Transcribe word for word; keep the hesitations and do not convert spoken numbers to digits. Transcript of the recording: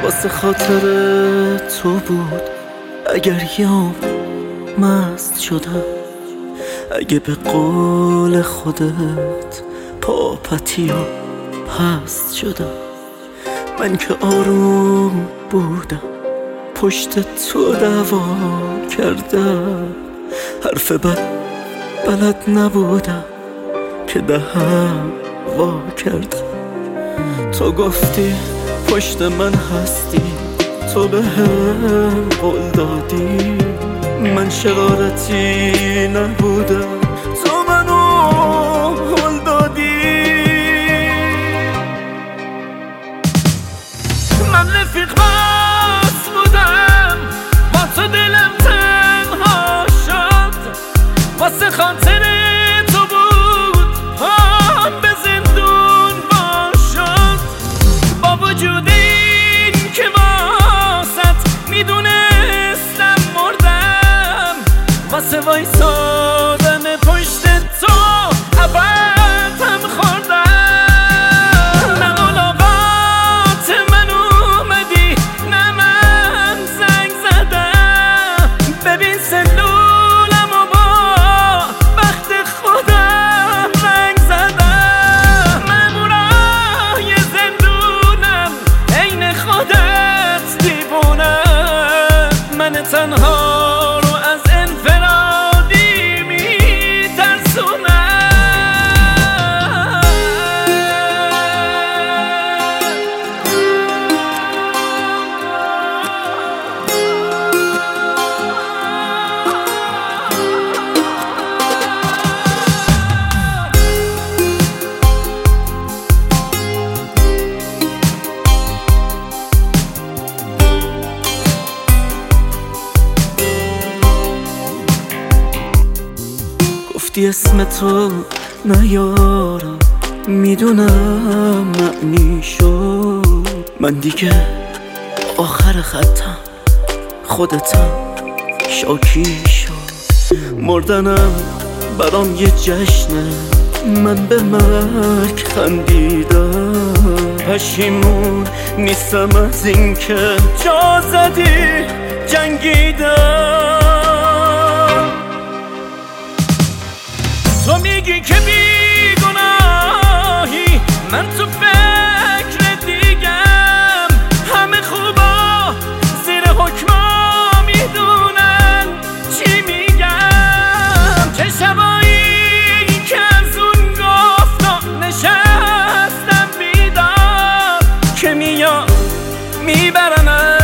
واسه خاطر تو بود اگر یام مست شدم، اگه به قول خودت پاپتی و پست شدم. من که آروم بودم پشت تو دعوا کردم، حرف بد بلد نبودم که دهم وا کردم. تو گفتی پشت من هستی، تو به هم قول دادی، من شرارتی نبودم، تو منو قول دادی. من رفیق بس بودم با تو دلم تنها شد، واسه خاطر تو بود پام به زندون وا شد. با وجود این که واسط میدونستم مردم، واسه وایسادن پشت تو ابدم خوردم. نه ملاقات من اومدی نه من زنگ زدم، ببین سلولم و با بخت خودم رنگ زدم. مامورای زندونم عین خودت دیوونم، من تنها رو از انفرادی میترسونم. گفتی اسم تو نیارم، میدونم معنی شد. من دیگه آخر خطم، خودتم شاکی شد. مردنم برام یه جشنه، من به مرگ خندیدم. پشیمون نیستم از این که جا زدی جنگیدم. تو میگی که بیگناهی، من تو فکر دیگم. همه خوبا زیر حکما میدونن چی میگم. چه شبایی که از اون گفتا نشستم بیدار، که میاد میبرنم